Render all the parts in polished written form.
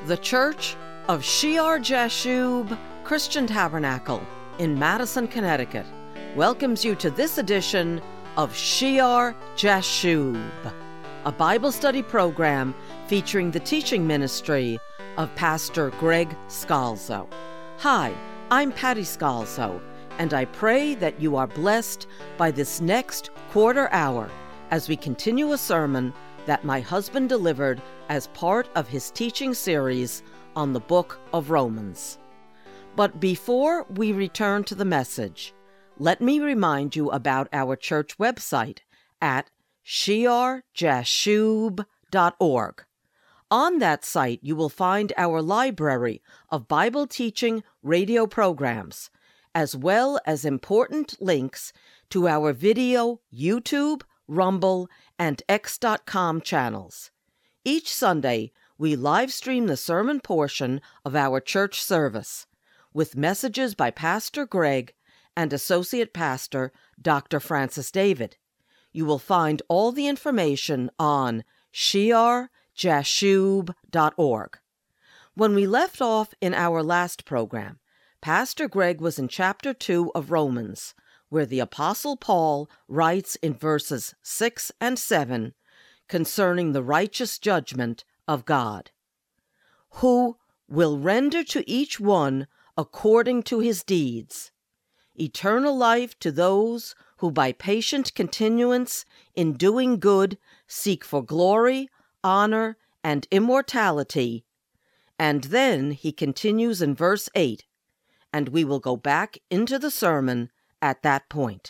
The Church of Shear Jashub Christian Tabernacle in Madison, Connecticut welcomes you to this edition of Shear Jashub, a Bible study program featuring the teaching ministry of Pastor Greg Scalzo. Hi, I'm Patty Scalzo, and I pray that you are blessed by this next quarter hour as we continue a sermon that my husband delivered as part of his teaching series on the book of Romans. But before we return to the message, let me remind you about our church website at shearjashub.org. On that site, you will find our library of Bible teaching radio programs, as well as important links to our video, YouTube, Rumble, and X.com channels. Each Sunday, we live stream the sermon portion of our church service with messages by Pastor Greg and Associate Pastor Dr. Francis David. You will find all the information on shearjashub.org. When we left off in our last program, Pastor Greg was in chapter 2 of Romans, where the Apostle Paul writes in verses 6 and 7 concerning the righteous judgment of God, who will render to each one according to his deeds, eternal life to those who by patient continuance in doing good seek for glory, honor, and immortality. And then he continues in verse 8, and we will go back into the sermon at that point.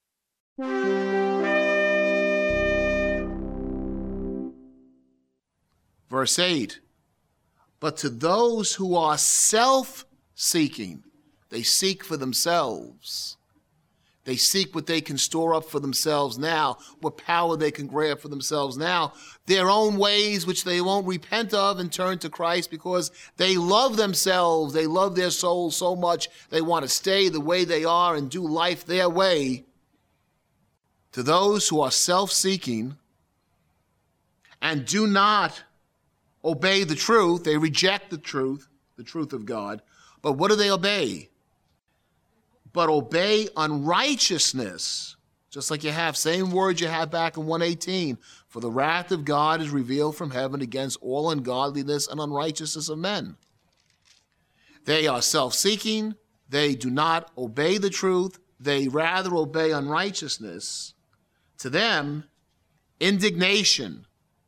Verse 8, but to those who are self-seeking, they seek for themselves. They seek what they can store up for themselves now, what power they can grab for themselves now, their own ways which they won't repent of and turn to Christ because they love themselves, they love their souls so much, they want to stay the way they are and do life their way. To those who are self-seeking and do not obey the truth, they reject the truth of God, but what do they obey? But obey unrighteousness, just like you have, same words you have back in 118. For the wrath of God is revealed from heaven against all ungodliness and unrighteousness of men. They are self-seeking. They do not obey the truth. They rather obey unrighteousness. To them, indignation,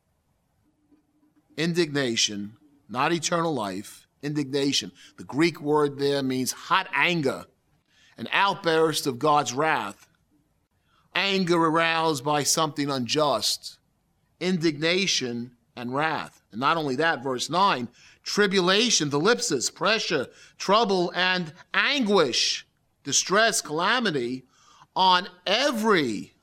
not eternal life, indignation. The Greek word there means hot anger. An outburst of God's wrath, anger aroused by something unjust, indignation and wrath. And not only that, verse 9, tribulation, thlipsis, pressure, trouble, and anguish, distress, calamity on every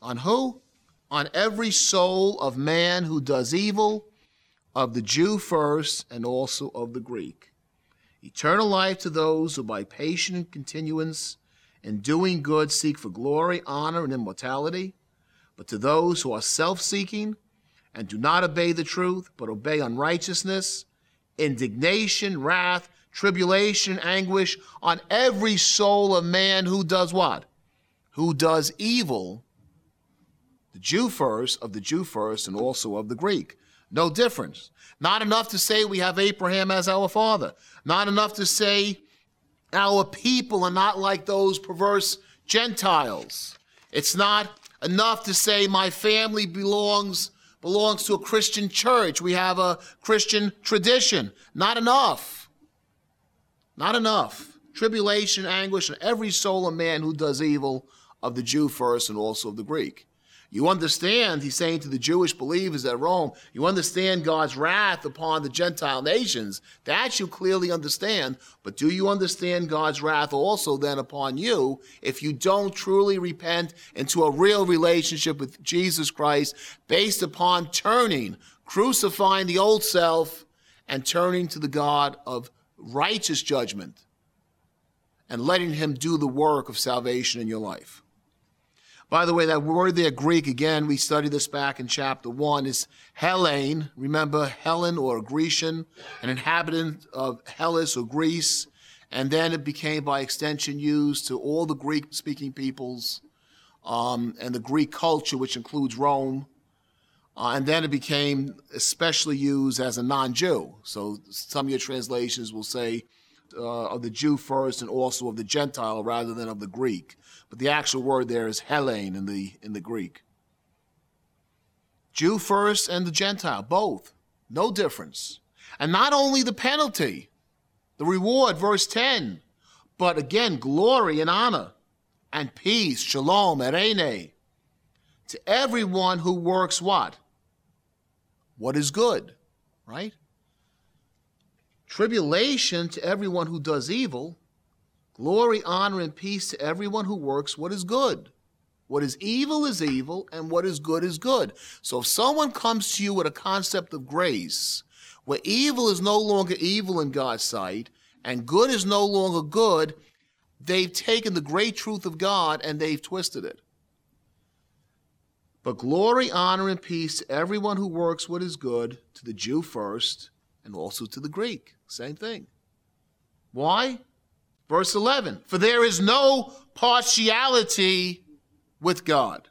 soul of man who does evil, of the Jew first and also of the Greek. Eternal life to those who by patient continuance in doing good seek for glory, honor, and immortality. But to those who are self-seeking and do not obey the truth, but obey unrighteousness, indignation, wrath, tribulation, anguish on every soul of man who does what? Who does evil, the Jew first, of the Jew first, and also of the Greek. No difference. Not enough to say we have Abraham as our father. Not enough to say our people are not like those perverse Gentiles. It's not enough to say my family belongs to a Christian church. We have a Christian tradition. Not enough. Not enough. Tribulation, anguish on every soul of man who does evil, of the Jew first and also of the Greek. You understand, he's saying to the Jewish believers at Rome, you understand God's wrath upon the Gentile nations. That you clearly understand. But do you understand God's wrath also then upon you if you don't truly repent into a real relationship with Jesus Christ based upon crucifying the old self and turning to the God of righteous judgment and letting him do the work of salvation in your life? By the way, that word there, Greek, again, we studied this back in chapter 1, is Hellene. Remember, Helen or Grecian, an inhabitant of Hellas or Greece. And then it became, by extension, used to all the Greek-speaking peoples and the Greek culture, which includes Rome. And then it became especially used as a non-Jew. So some of your translations will say of the Jew first and also of the Gentile rather than of the Greek. But the actual word there is Hellene in the Greek. Jew first and the Gentile, both. No difference. And not only the penalty, the reward, verse 10, but again, glory and honor and peace, shalom, eirene, to everyone who works what? What is good, right? Tribulation to everyone who does evil, glory, honor, and peace to everyone who works what is good. What is evil, and what is good. So if someone comes to you with a concept of grace, where evil is no longer evil in God's sight, and good is no longer good, they've taken the great truth of God and they've twisted it. But glory, honor, and peace to everyone who works what is good, to the Jew first, and also to the Greek. Same thing. Why? Verse 11, for there is no partiality with God.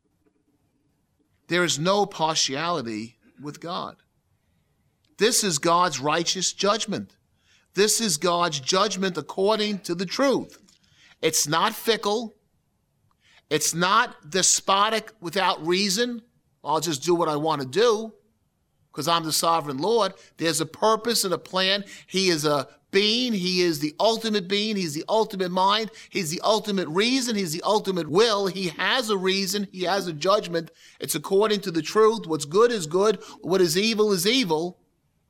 There is no partiality with God. This is God's righteous judgment. This is God's judgment according to the truth. It's not fickle. It's not despotic without reason. I'll just do what I want to do because I'm the sovereign Lord. There's a purpose and a plan. He is a being. He is the ultimate being. He's the ultimate mind. He's the ultimate reason. He's the ultimate will. He has a reason. He has a judgment. It's according to the truth. What's good is good. What is evil is evil.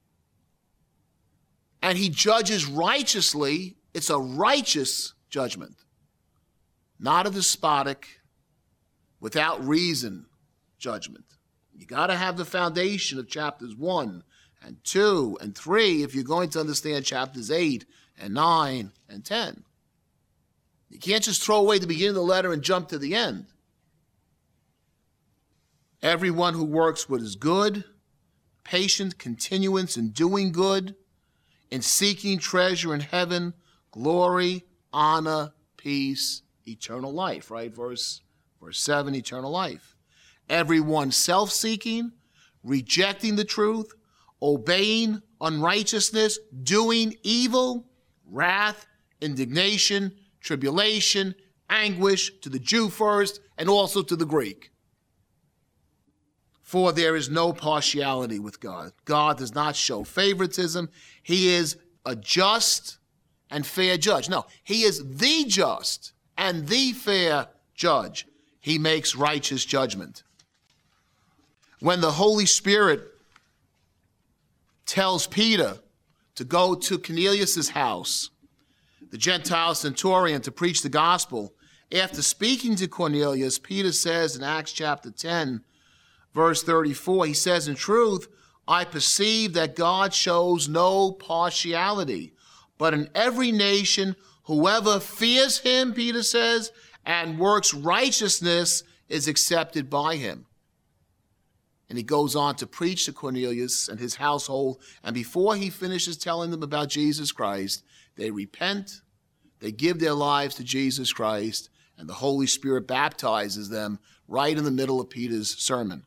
And he judges righteously. It's a righteous judgment, not a despotic, without reason judgment. You got to have the foundation of chapters 1 and 2 and 3 if you're going to understand chapters 8 and 9 and 10. You can't just throw away the beginning of the letter and jump to the end. Everyone who works what is good, patient continuance in doing good, in seeking treasure in heaven, glory, honor, peace, eternal life, right? Verse 7, eternal life. Everyone self-seeking, rejecting the truth, obeying unrighteousness, doing evil, wrath, indignation, tribulation, anguish to the Jew first and also to the Greek. For there is no partiality with God. God does not show favoritism. He is a just and fair judge. No, he is the just and the fair judge. He makes righteous judgment. When the Holy Spirit tells Peter to go to Cornelius' house, the Gentile centurion, to preach the gospel, after speaking to Cornelius, Peter says in Acts chapter 10, verse 34, he says, in truth, I perceive that God shows no partiality, but in every nation, whoever fears him, Peter says, and works righteousness is accepted by him. And he goes on to preach to Cornelius and his household. And before he finishes telling them about Jesus Christ, they repent, they give their lives to Jesus Christ, and the Holy Spirit baptizes them right in the middle of Peter's sermon.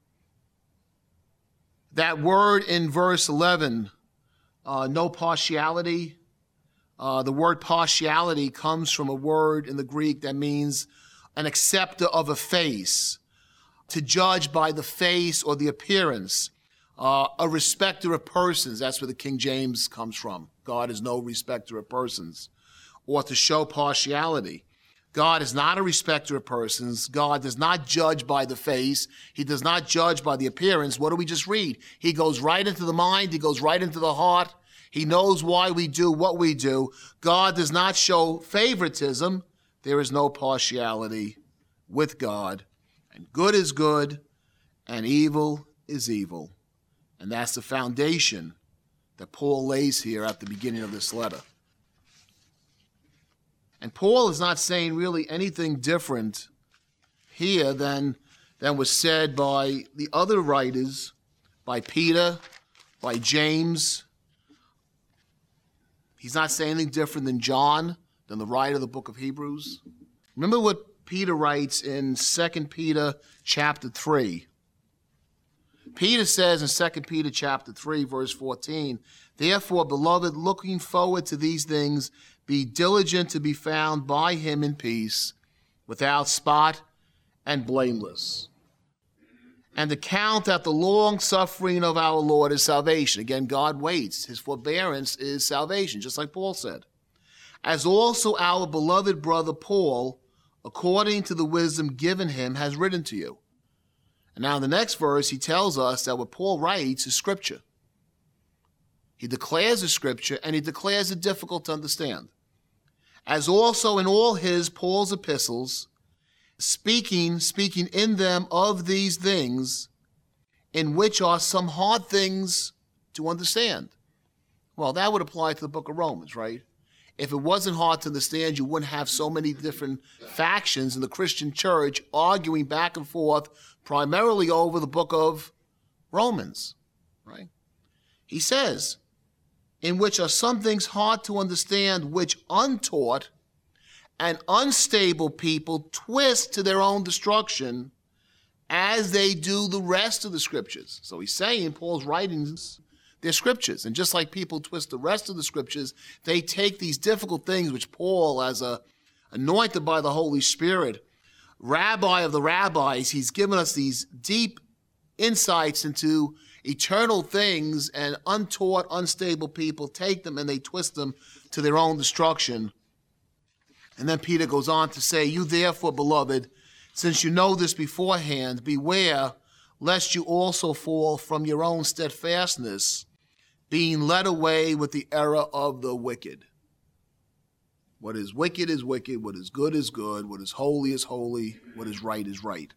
That word in verse 11, no partiality, the word partiality comes from a word in the Greek that means an acceptor of a face, to judge by the face or the appearance, a respecter of persons. That's where the King James comes from. God is no respecter of persons. Or to show partiality. God is not a respecter of persons. God does not judge by the face. He does not judge by the appearance. What do we just read? He goes right into the mind. He goes right into the heart. He knows why we do what we do. God does not show favoritism. There is no partiality with God. And good is good, and evil is evil. And that's the foundation that Paul lays here at the beginning of this letter. And Paul is not saying really anything different here than was said by the other writers, by Peter, by James. He's not saying anything different than John, than the writer of the book of Hebrews. Remember what Peter writes in 2 Peter chapter 3. Peter says in 2 Peter chapter 3, verse 14, "Therefore, beloved, looking forward to these things, be diligent to be found by him in peace, without spot and blameless. And to count that the long suffering of our Lord is salvation." Again, God waits. His forbearance is salvation, just like Paul said. "As also our beloved brother Paul, according to the wisdom given him, has written to you." And now in the next verse, he tells us that what Paul writes is Scripture. He declares the Scripture, and he declares it difficult to understand. "As also in all Paul's epistles, speaking in them of these things, in which are some hard things to understand." Well, that would apply to the book of Romans, right? If it wasn't hard to understand, you wouldn't have so many different factions in the Christian church arguing back and forth, primarily over the book of Romans, right? He says, "In which are some things hard to understand, which untaught and unstable people twist to their own destruction, as they do the rest of the Scriptures." So he's saying Paul's writings, they're Scriptures. And just like people twist the rest of the Scriptures, they take these difficult things which Paul, as anointed by the Holy Spirit, rabbi of the rabbis, he's given us these deep insights into eternal things, and untaught, unstable people take them and they twist them to their own destruction. And then Peter goes on to say, "You therefore, beloved, since you know this beforehand, beware lest you also fall from your own steadfastness, being led away with the error of the wicked." What is wicked is wicked, what is good is good, what is holy, what is right.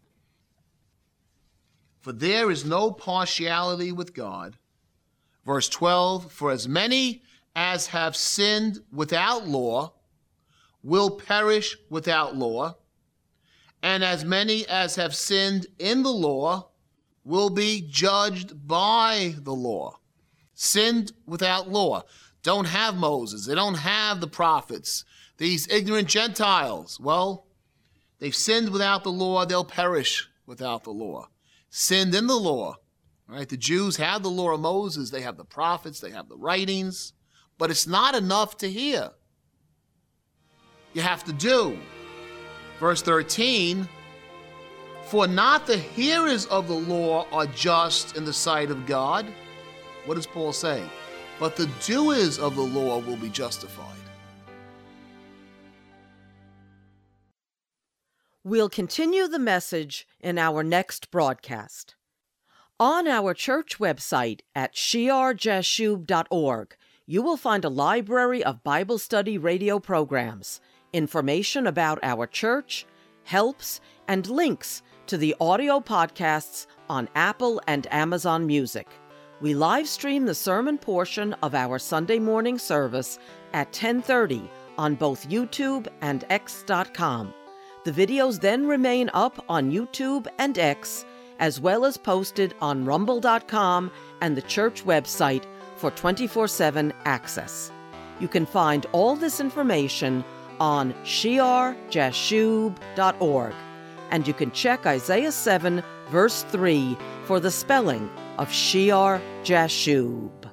"For there is no partiality with God." Verse 12, "For as many as have sinned without law will perish without law, and as many as have sinned in the law will be judged by the law." Sinned without law. Don't have Moses. They don't have the prophets. These ignorant Gentiles, well, they've sinned without the law. They'll perish without the law. Sinned in the law, right? The Jews have the law of Moses. They have the prophets. They have the writings. But it's not enough to hear. You have to do. Verse 13, "For not the hearers of the law are just in the sight of God." What does Paul say? "But the doers of the law will be justified." We'll continue the message in our next broadcast. On our church website at shiarjashub.org, you will find a library of Bible study radio programs, information about our church, helps, and links to the audio podcasts on Apple and Amazon Music. We live stream the sermon portion of our Sunday morning service at 10:30 on both YouTube and X.com. The videos then remain up on YouTube and X, as well as posted on Rumble.com and the church website for 24/7 access. You can find all this information on shiarjashub.org, and you can check Isaiah 7, verse 3 for the spelling of Shiar Jashub.